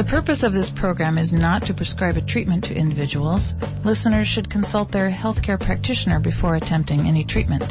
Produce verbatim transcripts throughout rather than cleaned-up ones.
purpose of this program is not to prescribe a treatment to individuals. Listeners should consult their healthcare practitioner before attempting any treatment.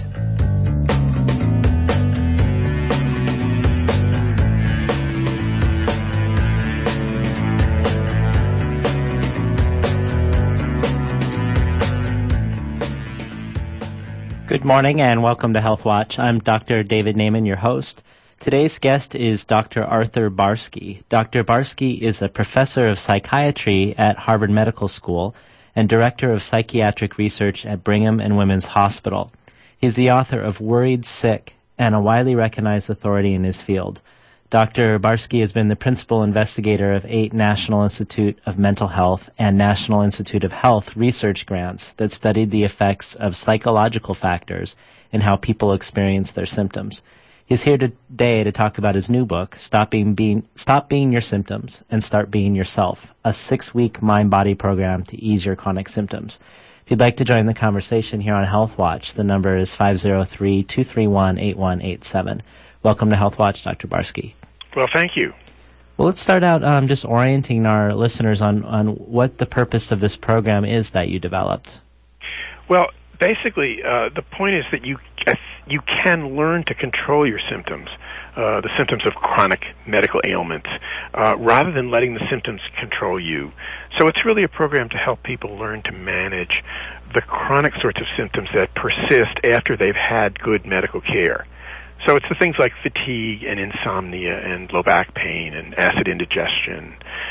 Good morning and welcome to Health Watch. I'm Doctor David Naiman, your host. Today's guest is Doctor Arthur Barsky. Doctor Barsky is a professor of psychiatry at Harvard Medical School and director of psychiatric research at Brigham and Women's Hospital. He's the author of Worried Sick and a widely recognized authority in his field. Doctor Barsky has been the principal investigator of eight National Institute of Mental Health and National Institute of Health research grants that studied the effects of psychological factors in how people experience their symptoms. He's here today to talk about his new book, Stop Being, Being, Stop Being Your Symptoms and Start Being Yourself, a six-week mind-body program to ease your chronic symptoms. If you'd like to join the conversation here on Health Watch, the number is five oh three, two three one, eight one eight seven. Welcome to Health Watch, Doctor Barsky. Well, thank you. Well, let's start out um, just orienting our listeners on, on what the purpose of this program is that you developed. Well, basically, uh, the point is that you you can learn to control your symptoms, uh, the symptoms of chronic medical ailments, uh, rather than letting the symptoms control you. So it's really a program to help people learn to manage the chronic sorts of symptoms that persist after they've had good medical care. So it's the things like fatigue and insomnia and low back pain and acid indigestion,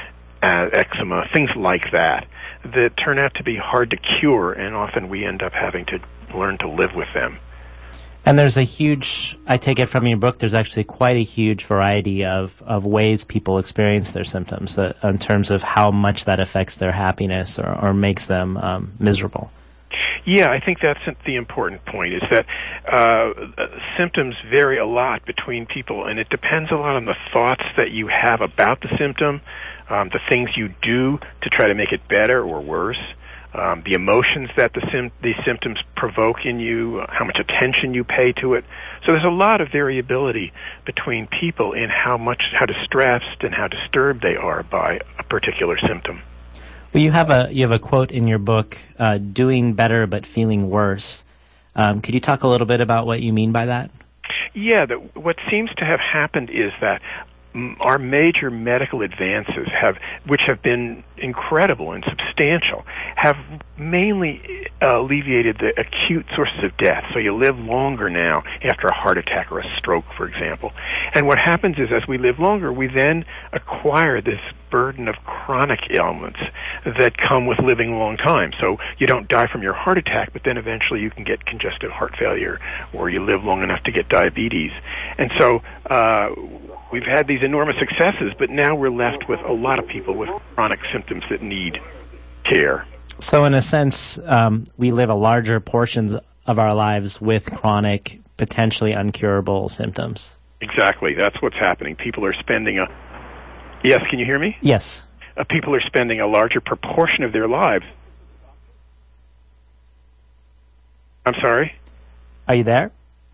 uh, eczema, things like that, that turn out to be hard to cure, and often we end up having to learn to live with them. And there's a huge, I take it from your book, there's actually quite a huge variety of, of ways people experience their symptoms uh, in terms of how much that affects their happiness or, or makes them um, miserable. Yeah, I think that's the important point, is that uh, symptoms vary a lot between people, and it depends a lot on the thoughts that you have about the symptom, um, the things you do to try to make it better or worse, um, the emotions that the sim- these symptoms provoke in you, how much attention you pay to it. So there's a lot of variability between people in how much, how distressed and how disturbed they are by a particular symptom. Well, you have a you have a quote in your book, uh, doing better but feeling worse. Um, could you talk a little bit about what you mean by that? Yeah, the, what seems to have happened is that mm, our major medical advances, have, which have been incredible and substantial, have mainly uh, alleviated the acute sources of death. So you live longer now after a heart attack or a stroke, for example. And what happens is, as we live longer, we then acquire this burden of chronic ailments that come with living a long time. So you don't die from your heart attack, but then eventually you can get congestive heart failure, or you live long enough to get diabetes. And so uh, we've had these enormous successes, but now we're left with a lot of people with chronic symptoms that need care. So in a sense, um, we live a larger portions of our lives with chronic, potentially uncurable symptoms. Exactly. That's what's happening. People are spending a... Yes, can you hear me? Yes. Uh, people are spending a larger proportion of their lives. I'm sorry? Are you there?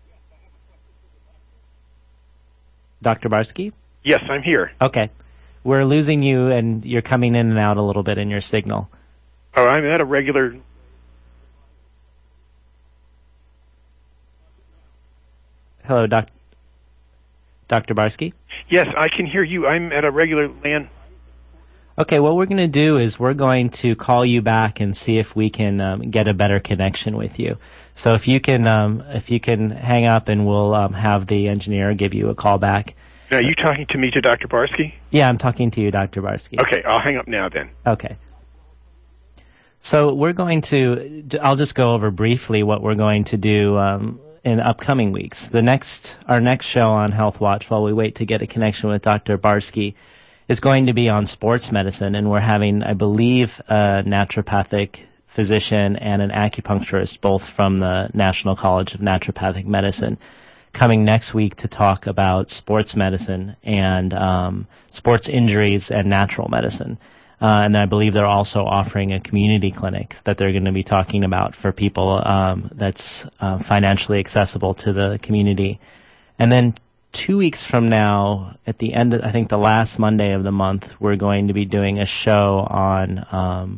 Doctor Barsky? Yes, I'm here. Okay. We're losing you, and you're coming in and out a little bit in your signal. Oh, I'm at a regular... Hello, doc- Doctor Barsky? Yes, I can hear you. I'm at a regular land... Okay, what we're going to do is we're going to call you back and see if we can um, get a better connection with you. So if you can um, if you can hang up, and we'll um, have the engineer give you a call back. Now, are you talking to me, to Doctor Barsky? Yeah, I'm talking to you, Doctor Barsky. Okay, I'll hang up now then. Okay. So we're going to, I'll just go over briefly what we're going to do um, in upcoming weeks. The next, our next show on Health Watch, while we wait to get a connection with Doctor Barsky, is going to be on sports medicine, and we're having, I believe, a naturopathic physician and an acupuncturist, both from the National College of Naturopathic Medicine, coming next week to talk about sports medicine and um, sports injuries and natural medicine. Uh, and I believe they're also offering a community clinic that they're going to be talking about for people um, that's uh, financially accessible to the community. And then two weeks from now, at the end of, I think the last Monday of the month, we're going to be doing a show on um,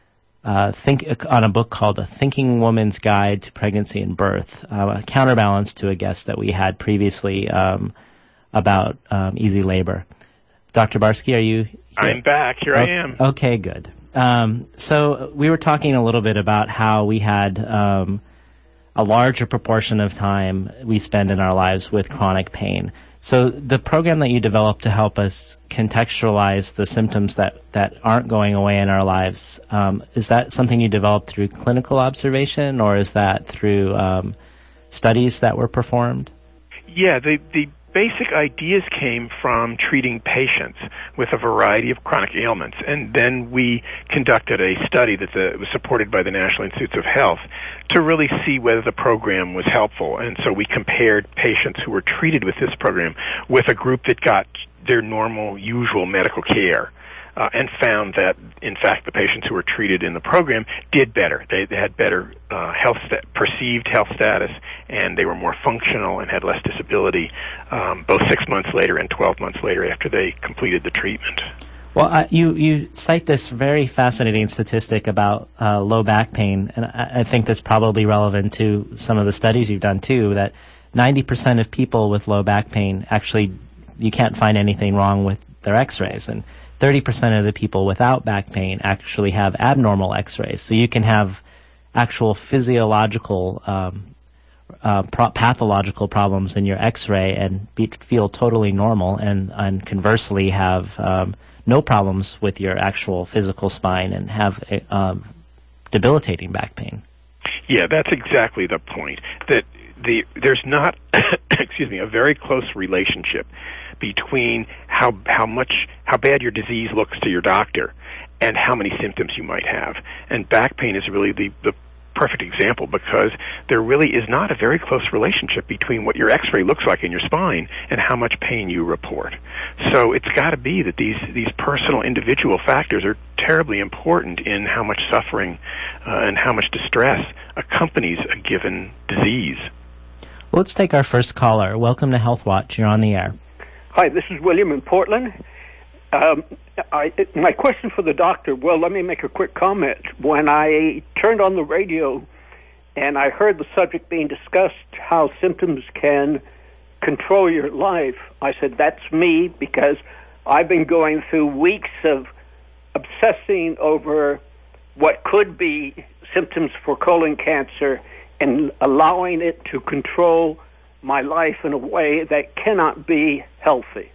uh, think on a book called A Thinking Woman's Guide to Pregnancy and Birth, uh, a counterbalance to a guest that we had previously um, about um, easy labor. Doctor Barsky, are you here? I'm back. Here oh, I am. Okay, good. Um, so we were talking a little bit about how we had um, a larger proportion of time we spend in our lives with chronic pain. So the program that you developed to help us contextualize the symptoms that, that aren't going away in our lives, um, is that something you developed through clinical observation, or is that through um, studies that were performed? Yeah, the, the basic ideas came from treating patients with a variety of chronic ailments, and then we conducted a study that the, was supported by the National Institutes of Health to really see whether the program was helpful. And so we compared patients who were treated with this program with a group that got their normal, usual medical care. Uh, and found that, in fact, the patients who were treated in the program did better. They, they had better uh, health sta- perceived health status, and they were more functional and had less disability, um, both six months later and twelve months later after they completed the treatment. Well, uh, you, you cite this very fascinating statistic about uh, low back pain, and I, I think that's probably relevant to some of the studies you've done, too, that ninety percent of people with low back pain actually, you can't find anything wrong with their x-rays, and thirty percent of the people without back pain actually have abnormal x-rays. So you can have actual physiological, um, uh, pro- pathological problems in your x-ray and be, feel totally normal, and, and conversely have um, no problems with your actual physical spine and have a, um, debilitating back pain. Yeah, that's exactly the point. That the there's not, excuse me, a very close relationship between how how much how bad your disease looks to your doctor and how many symptoms you might have. And back pain is really the, the perfect example, because there really is not a very close relationship between what your x-ray looks like in your spine and how much pain you report. So it's got to be that these these personal individual factors are terribly important in how much suffering uh, and how much distress accompanies a given disease. Well, let's take our first caller. Welcome to Health Watch. You're on the air. Hi, this is William in Portland. Um, I, my question for the doctor, well, let me make a quick comment. When I turned on the radio and I heard the subject being discussed, how symptoms can control your life, I said, that's me, because I've been going through weeks of obsessing over what could be symptoms for colon cancer and allowing it to control my life in a way that cannot be healthy.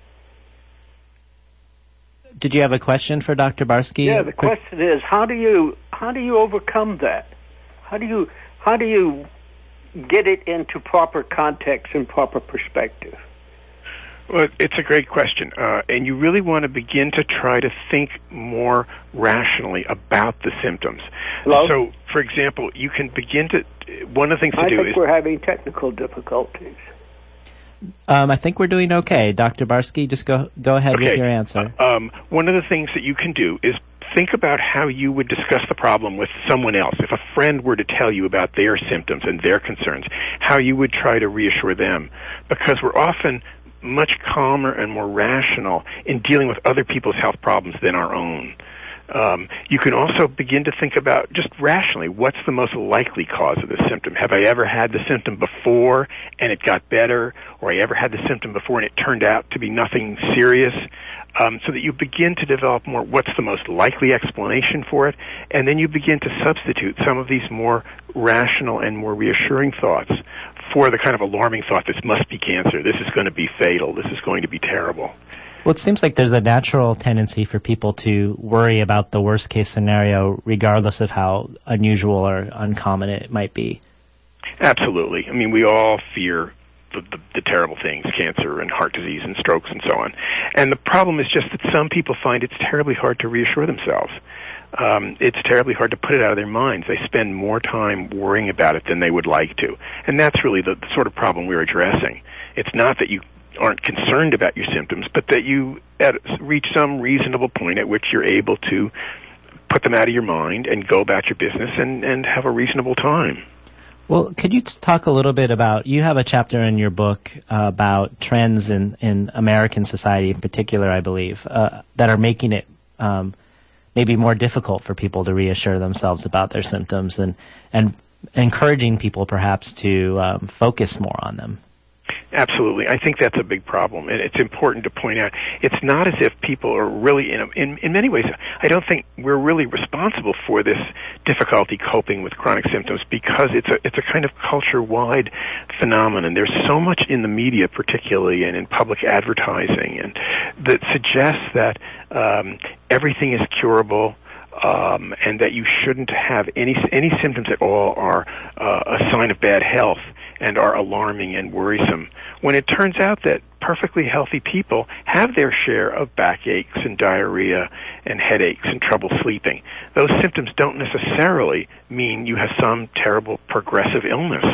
Did you have a question for Doctor Barsky? Yeah, the question is, how do you how do you overcome that? How do you how do you get it into proper context and proper perspective? Well, it's a great question, uh, and you really want to begin to try to think more rationally about the symptoms. Hello? So, for example, you can begin to, one of the things to I do is... I think we're having technical difficulties. Um, I think we're doing okay. Doctor Barsky, just go go ahead okay. with your answer. Uh, um, one of the things that you can do is think about how you would discuss the problem with someone else. If a friend were to tell you about their symptoms and their concerns, how you would try to reassure them. Because we're often much calmer and more rational in dealing with other people's health problems than our own. Um, you can also begin to think about, just rationally, what's the most likely cause of this symptom? Have I ever had the symptom before and it got better, or I ever had the symptom before and it turned out to be nothing serious? Um, so that you begin to develop more what's the most likely explanation for it, and then you begin to substitute some of these more rational and more reassuring thoughts for the kind of alarming thought, this must be cancer, this is going to be fatal, this is going to be terrible. Well, it seems like there's a natural tendency for people to worry about the worst-case scenario regardless of how unusual or uncommon it might be. Absolutely. I mean, we all fear the, the, the terrible things, cancer and heart disease and strokes and so on. And the problem is just that some people find it's terribly hard to reassure themselves. Um, it's terribly hard to put it out of their minds. They spend more time worrying about it than they would like to. And that's really the, the sort of problem we're addressing. It's not that you aren't concerned about your symptoms, but that you at, reach some reasonable point at which you're able to put them out of your mind and go about your business and, and have a reasonable time. Well, could you talk a little bit about, you have a chapter in your book uh, about trends in, in American society in particular, I believe, uh, that are making it um, maybe more difficult for people to reassure themselves about their symptoms and, and encouraging people perhaps to um, focus more on them. Absolutely. I think that's a big problem, and it's important to point out it's not as if people are really, in, a, in in many ways, I don't think we're really responsible for this difficulty coping with chronic symptoms because it's a it's a kind of culture-wide phenomenon. There's so much in the media, particularly, and in public advertising, and that suggests that um, everything is curable. Um, and that you shouldn't have any any symptoms at all are uh, a sign of bad health and are alarming and worrisome, when it turns out that perfectly healthy people have their share of backaches and diarrhea and headaches and trouble sleeping. Those symptoms don't necessarily mean you have some terrible progressive illness.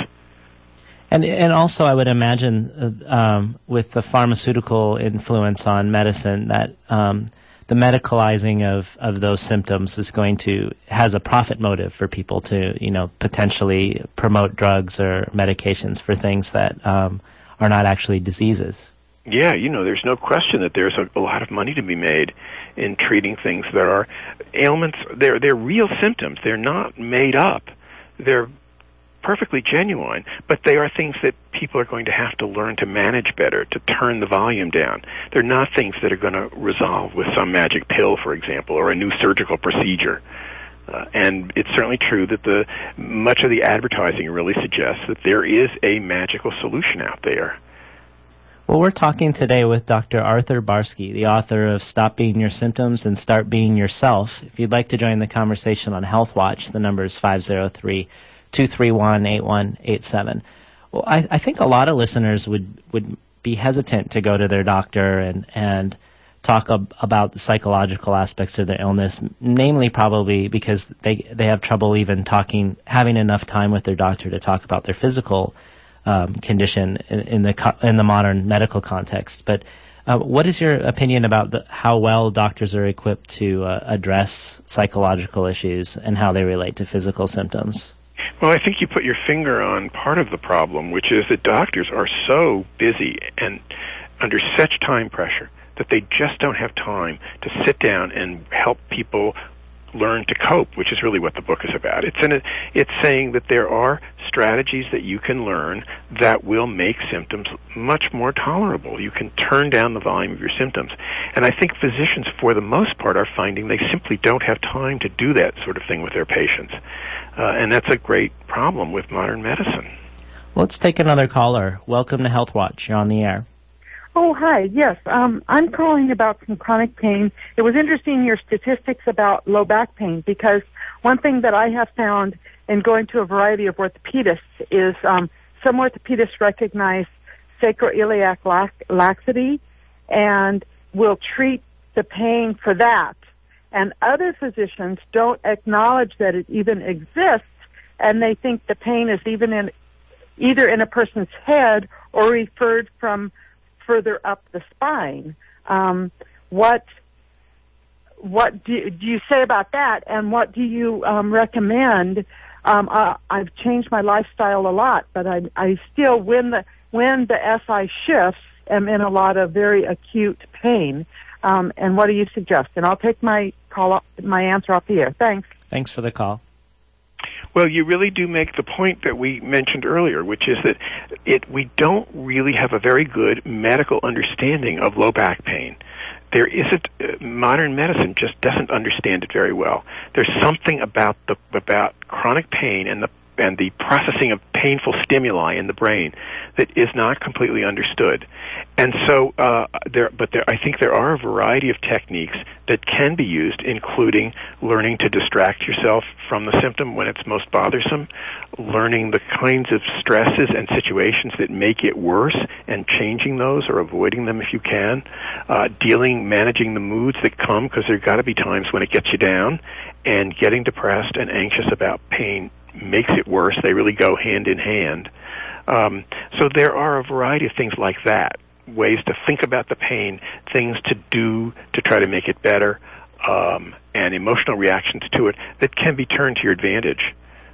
And and also I would imagine uh, um, with the pharmaceutical influence on medicine that um, the medicalizing of, of those symptoms is going to, has a profit motive for people to, you know, potentially promote drugs or medications for things that um, are not actually diseases. Yeah, you know, there's no question that there's a, a lot of money to be made in treating things that are ailments. They're, they're real symptoms. They're not made up. They're perfectly genuine, but they are things that people are going to have to learn to manage better, to turn the volume down. They're not things that are going to resolve with some magic pill, for example, or a new surgical procedure. Uh, and it's certainly true that the much of the advertising really suggests that there is a magical solution out there. Well, we're talking today with Doctor Arthur Barsky, the author of Stop Being Your Symptoms and Start Being Yourself. If you'd like to join the conversation on Health Watch, the number is five oh three, two three one, eight one eight seven. Well, I, I think a lot of listeners would, would be hesitant to go to their doctor and, and talk ab- about the psychological aspects of their illness, namely probably because they they have trouble even talking, having enough time with their doctor to talk about their physical um, condition in, in the co- in the modern medical context. But uh, what is your opinion about the, how well doctors are equipped to uh, address psychological issues and how they relate to physical symptoms? Well, I think you put your finger on part of the problem, which is that doctors are so busy and under such time pressure that they just don't have time to sit down and help people learn to cope, which is really what the book is about. It's in a, it's saying that there are strategies that you can learn that will make symptoms much more tolerable. You can turn down the volume of your symptoms. And I think physicians, for the most part, are finding they simply don't have time to do that sort of thing with their patients. Uh, and that's a great problem with modern medicine. Well, let's take another caller. Welcome to Health Watch. You're on the air. Oh, hi. Yes, um, I'm calling about some chronic pain. It was interesting, your statistics about low back pain, because one thing that I have found in going to a variety of orthopedists is um, some orthopedists recognize sacroiliac lax- laxity and will treat the pain for that. And other physicians don't acknowledge that it even exists, and they think the pain is even in either in a person's head or referred from further up the spine. Um, what what do, do you say about that, and what do you um, recommend? Um, uh, I've changed my lifestyle a lot, but I, I still, when the when the S I shifts, am in a lot of very acute pain. Um, and what do you suggest? And I'll take my call, off, my answer off the air. Thanks. Thanks for the call. Well, you really do make the point that we mentioned earlier, which is that it we don't really have a very good medical understanding of low back pain. There isn't uh, modern medicine just doesn't understand it very well. There's something about the about chronic pain and the and the processing of painful stimuli in the brain that is not completely understood. And so, uh, there, but there, I think there are a variety of techniques that can be used, including learning to distract yourself from the symptom when it's most bothersome, learning the kinds of stresses and situations that make it worse and changing those or avoiding them if you can, uh, dealing, managing the moods that come, because there got to be times when it gets you down, and getting depressed and anxious about pain makes it worse. They really go hand in hand. Um, so there are a variety of things like that, ways to think about the pain, things to do to try to make it better, um, and emotional reactions to it that can be turned to your advantage.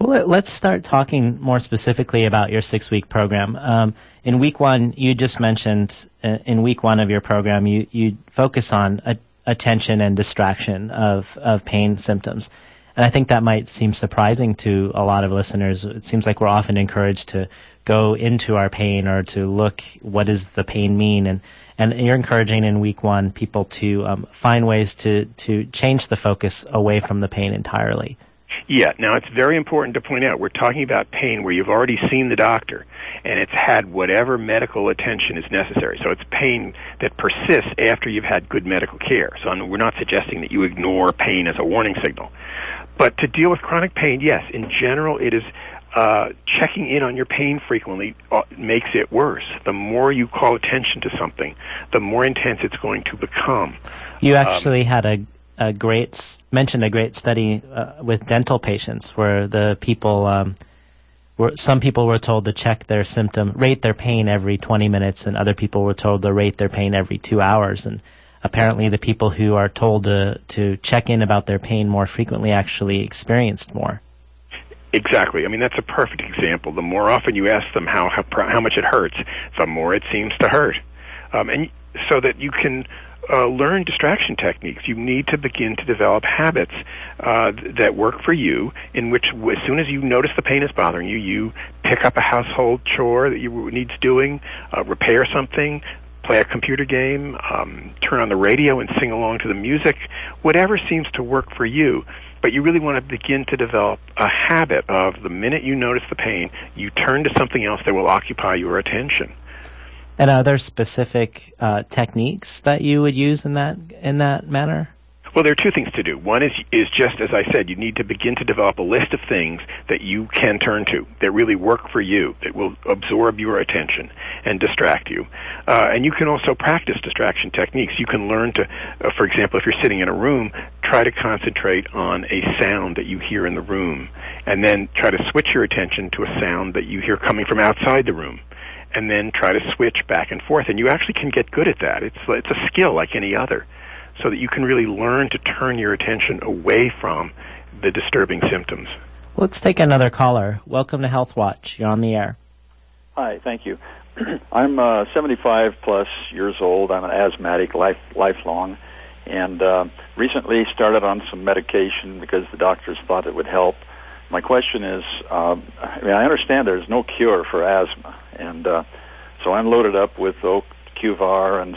Well, let's start talking more specifically about your six-week program. Um, in week one, you just mentioned uh, in week one of your program, you, you focus on a, attention and distraction of, of pain symptoms. And I think that might seem surprising to a lot of listeners. It seems like we're often encouraged to go into our pain or to look, what does the pain mean? And, and you're encouraging in week one people to um, find ways to, to change the focus away from the pain entirely. Yeah, now it's very important to point out we're talking about pain where you've already seen the doctor and it's had whatever medical attention is necessary. So it's pain that persists after you've had good medical care. So we're not suggesting that you ignore pain as a warning signal. But to deal with chronic pain, yes, in general it is uh, checking in on your pain frequently uh, makes it worse. The more you call attention to something, the more intense it's going to become. You actually um, had a A great mentioned a great study uh, with dental patients where the people um, were some people were told to check their symptom, rate their pain every twenty minutes, and other people were told to rate their pain every two hours. And apparently, the people who are told to to check in about their pain more frequently actually experienced more. Exactly. I mean, that's a perfect example. The more often you ask them how how, how much it hurts, the more it seems to hurt, um, and so that you can. Uh, learn distraction techniques. You need to begin to develop habits uh, th- that work for you, in which w- as soon as you notice the pain is bothering you, you pick up a household chore that you needs doing, uh, repair something, play a computer game, um, turn on the radio and sing along to the music, whatever seems to work for you. But you really want to begin to develop a habit of the minute you notice the pain, you turn to something else that will occupy your attention. And are there specific uh, techniques that you would use in that in that manner? Well, there are two things to do. One is is just, as I said, you need to begin to develop a list of things that you can turn to, that really work for you, that will absorb your attention and distract you. Uh, and you can also practice distraction techniques. You can learn to, uh, for example, if you're sitting in a room, try to concentrate on a sound that you hear in the room, and then try to switch your attention to a sound that you hear coming from outside the room. And then try to switch back and forth. And you actually can get good at that. It's it's a skill like any other, so that you can really learn to turn your attention away from the disturbing symptoms. Let's take another caller. Welcome to Health Watch. You're on the air. Hi, thank you. I'm uh, seventy-five plus years old. I'm an asthmatic, life lifelong, and uh, recently started on some medication because the doctors thought it would help. My question is, uh, I mean, I understand there's no cure for asthma, and uh, so I'm loaded up with Ocuvar and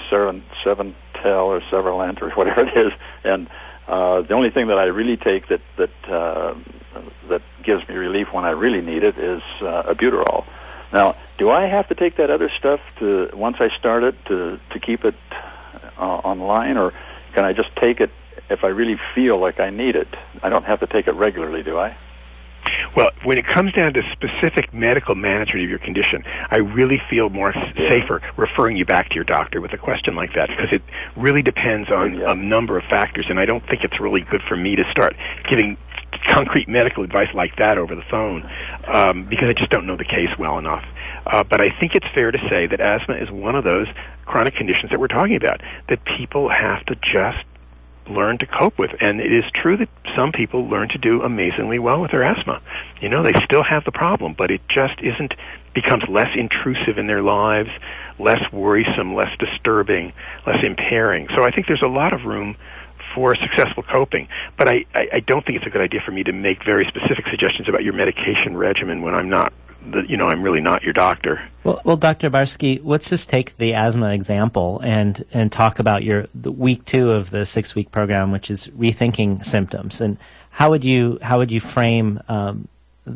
Seventel or Severlant or whatever it is, and uh, the only thing that I really take that that uh, that gives me relief when I really need it is uh, Albuterol. Now, do I have to take that other stuff to once I start it to to keep it uh, online, or can I just take it if I really feel like I need it? I don't have to take it regularly, do I? Well, when it comes down to specific medical management of your condition, I really feel more yeah. safer referring you back to your doctor with a question like that, because it really depends on yeah. a number of factors, and I don't think it's really good for me to start giving concrete medical advice like that over the phone, um, because I just don't know the case well enough. Uh, but I think it's fair to say that asthma is one of those chronic conditions that we're talking about, that people have to just learn to cope with. And it is true that some people learn to do amazingly well with their asthma. You know, they still have the problem, but it just isn't, becomes less intrusive in their lives, less worrisome, less disturbing, less impairing. So I think there's a lot of room for successful coping. But I, I, I don't think it's a good idea for me to make very specific suggestions about your medication regimen when I'm not, the, you know, I'm really not your doctor. Well, well, Doctor Barsky, let's just take the asthma example and, and talk about your the week two of the six-week program, which is rethinking symptoms. And how would you how would you frame um,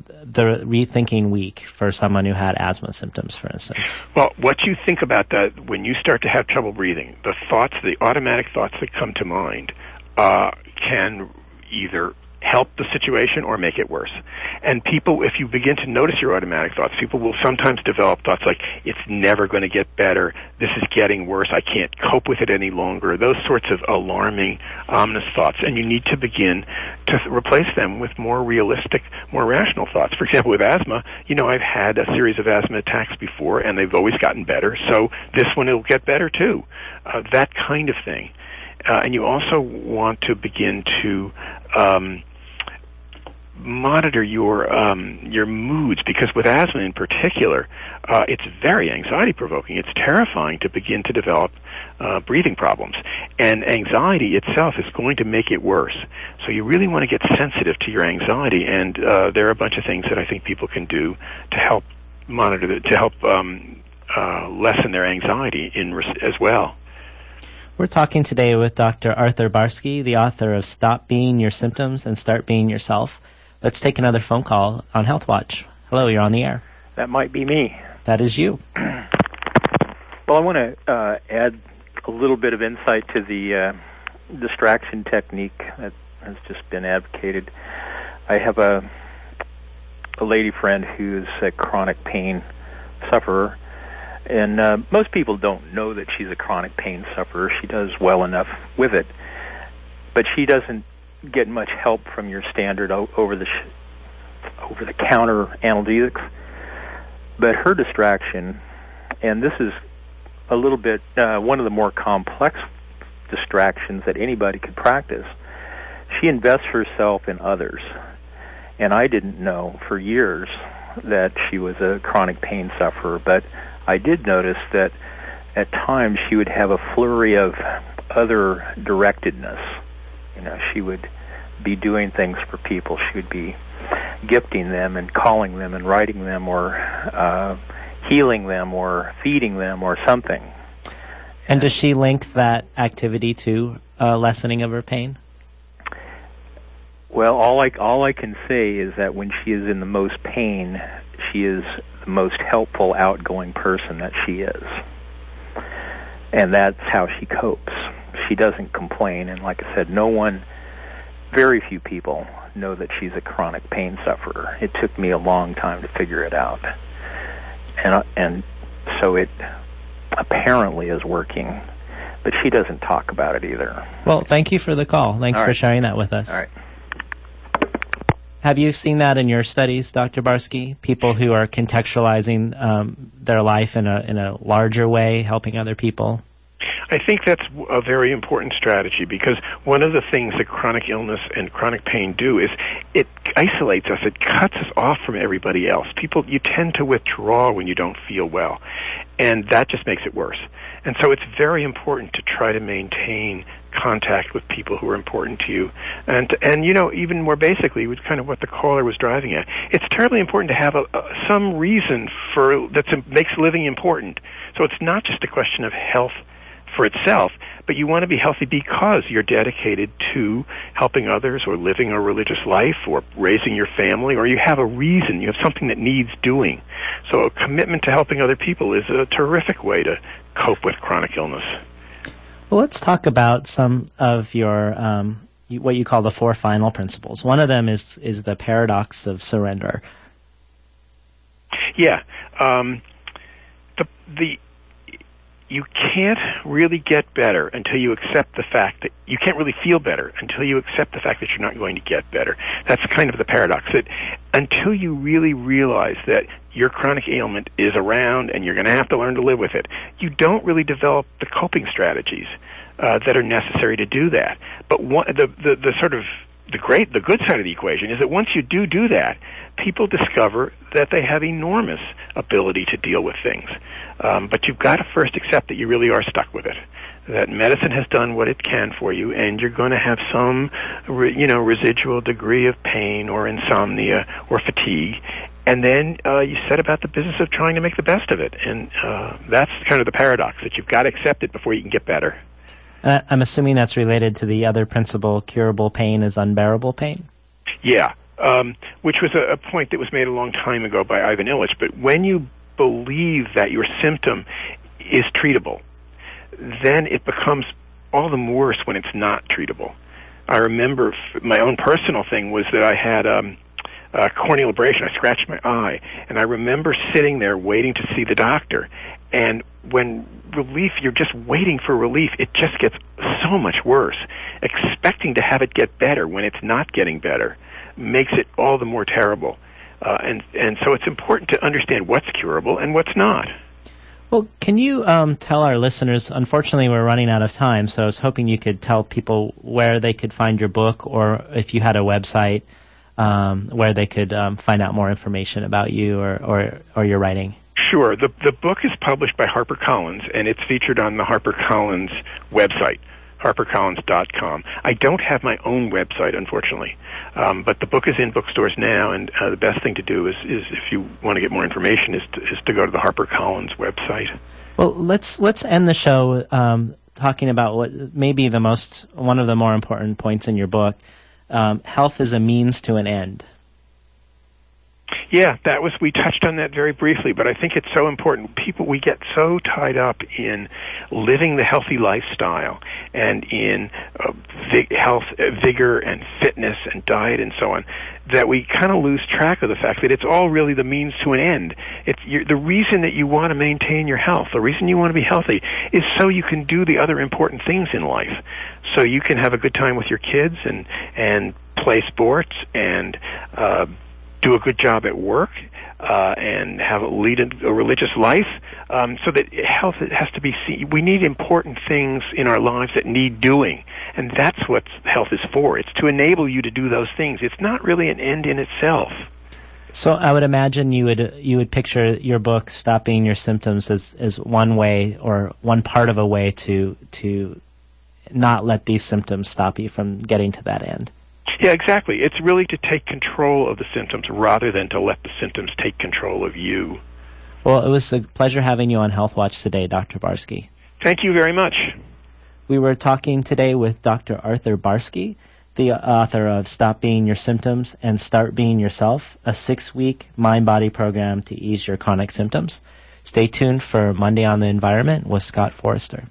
the rethinking week for someone who had asthma symptoms, for instance? Well, what you think about that when you start to have trouble breathing, the thoughts, the automatic thoughts that come to mind, uh, can either help the situation or make it worse. And people, if you begin to notice your automatic thoughts, people will sometimes develop thoughts like, it's never going to get better, this is getting worse, I can't cope with it any longer, those sorts of alarming, ominous thoughts. And you need to begin to replace them with more realistic, more rational thoughts. For example, with asthma, you know, I've had a series of asthma attacks before, and they've always gotten better, so this one will get better too. Uh, that kind of thing. Uh, and you also want to begin to um, monitor your um, your moods, because with asthma in particular, uh, it's very anxiety provoking. It's terrifying to begin to develop uh, breathing problems, and anxiety itself is going to make it worse. So you really want to get sensitive to your anxiety, and uh, there are a bunch of things that I think people can do to help monitor the, to help um, uh, lessen their anxiety in res- as well. We're talking today with Doctor Arthur Barsky, the author of Stop Being Your Symptoms and Start Being Yourself. Let's take another phone call on Health Watch. Hello, you're on the air. That might be me. That is you. Well, I want to uh, add a little bit of insight to the uh, distraction technique that has just been advocated. I have a a lady friend who's a chronic pain sufferer, and uh, most people don't know that she's a chronic pain sufferer. She does well enough with it, but she doesn't get much help from your standard o- over the sh- over the counter analgesics. But her distraction, and this is a little bit uh, one of the more complex distractions that anybody could practice, she invests herself in others. And I didn't know for years that she was a chronic pain sufferer, but I did notice that at times she would have a flurry of other directedness. You know, she would be doing things for people. She would be gifting them and calling them and writing them, or uh, healing them or feeding them or something. And does she link that activity to uh, lessening of her pain? Well, all I, all I can say is that when she is in the most pain, she is the most helpful, outgoing person that she is. And that's how she copes. She doesn't complain, and like I said, no one, very few people know that she's a chronic pain sufferer. It took me a long time to figure it out. And, and so it apparently is working, but she doesn't talk about it either. Well, thank you for the call. Thanks All for right. sharing that with us. All right. Have you seen that in your studies, Doctor Barsky? People who are contextualizing um, their life in a in a larger way, helping other people? I think that's a very important strategy, because one of the things that chronic illness and chronic pain do is it isolates us. It cuts us off from everybody else. People, you tend to withdraw when you don't feel well, and that just makes it worse. And so it's very important to try to maintain contact with people who are important to you. And, and you know, even more basically, with kind of what the caller was driving at, it's terribly important to have a, a, some reason for that makes living important. So it's not just a question of health for itself, but you want to be healthy because you're dedicated to helping others, or living a religious life, or raising your family, or you have a reason, you have something that needs doing. So a commitment to helping other people is a terrific way to cope with chronic illness. Well, let's talk about some of your um, what you call the four final principles. One of them is is the paradox of surrender. Yeah, um, the the you can't really get better until you accept the fact that you can't really feel better until you accept the fact that you're not going to get better. That's kind of the paradox, that until you really realize that your chronic ailment is around and you're going to have to learn to live with it, you don't really develop the coping strategies uh, that are necessary to do that. But one, the, the the sort of the great, the good side of the equation is that once you do do that, people discover that they have enormous ability to deal with things. Um, but you've got to first accept that you really are stuck with it, that medicine has done what it can for you, and you're going to have some, re, you know, residual degree of pain or insomnia or fatigue. And then uh, you set about the business of trying to make the best of it. And uh, that's kind of the paradox, that you've got to accept it before you can get better. Uh, I'm assuming that's related to the other principle, curable pain is unbearable pain? Yeah, um, which was a, a point that was made a long time ago by Ivan Illich. But when you believe that your symptom is treatable, then it becomes all the worse when it's not treatable. I remember f- my own personal thing was that I had um, a corneal abrasion. I scratched my eye, and I remember sitting there waiting to see the doctor. And when relief, you're just waiting for relief, it just gets so much worse. Expecting to have it get better when it's not getting better makes it all the more terrible. Uh, and, and so it's important to understand what's curable and what's not. Well, can you um, tell our listeners, unfortunately we're running out of time, so I was hoping you could tell people where they could find your book, or if you had a website, um, where they could um, find out more information about you or, or, or your writing? Sure. The, the book is published by HarperCollins, and it's featured on the HarperCollins website, harper collins dot com. I don't have my own website, unfortunately, um, but the book is in bookstores now, and uh, the best thing to do is, is if you want to get more information, is to, is to go to the HarperCollins website. Well, let's let's end the show um, talking about what may be the most one of the more important points in your book. Um, health is a means to an end. Yeah, that was, we touched on that very briefly, but I think it's so important. People, we get so tied up in living the healthy lifestyle and in uh, vig- health, uh, vigor and fitness and diet and so on, that we kind of lose track of the fact that it's all really the means to an end. It's you're, the reason that you want to maintain your health, the reason you want to be healthy, is so you can do the other important things in life. So you can have a good time with your kids and, and play sports and uh, do a good job at work, uh, and have a lead a, a religious life, um, so that health has to be seen. We need important things in our lives that need doing, and that's what health is for. It's to enable you to do those things. It's not really an end in itself. So I would imagine you would you would picture your book, Stopping Your Symptoms, as, as one way or one part of a way to to not let these symptoms stop you from getting to that end. Yeah, exactly. It's really to take control of the symptoms rather than to let the symptoms take control of you. Well, it was a pleasure having you on Health Watch today, Doctor Barsky. Thank you very much. We were talking today with Doctor Arthur Barsky, the author of Stop Being Your Symptoms and Start Being Yourself, a six-week mind-body program to ease your chronic symptoms. Stay tuned for Monday on the Environment with Scott Forrester.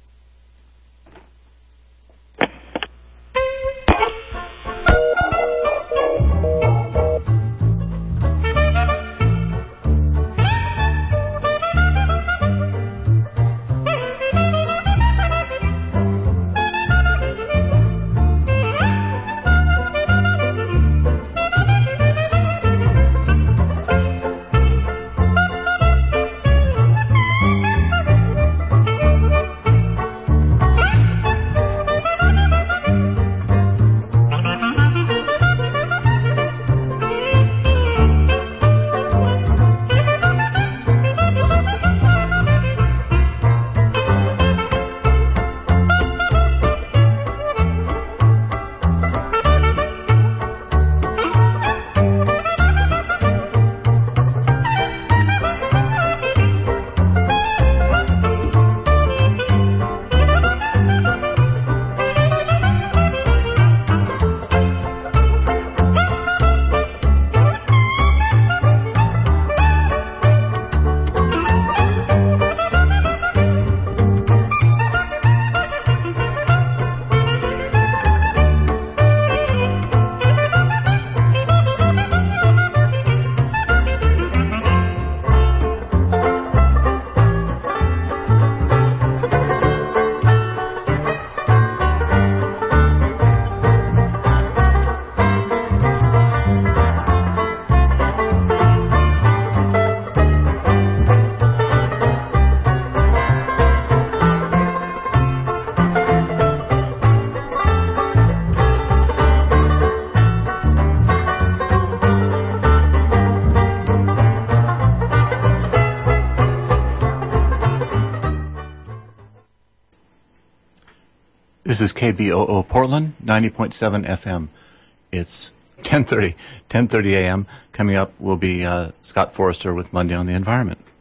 This is K B O O Portland, ninety point seven F M. It's ten thirty, ten thirty a.m. Coming up will be uh, Scott Forrester with Monday on the Environment.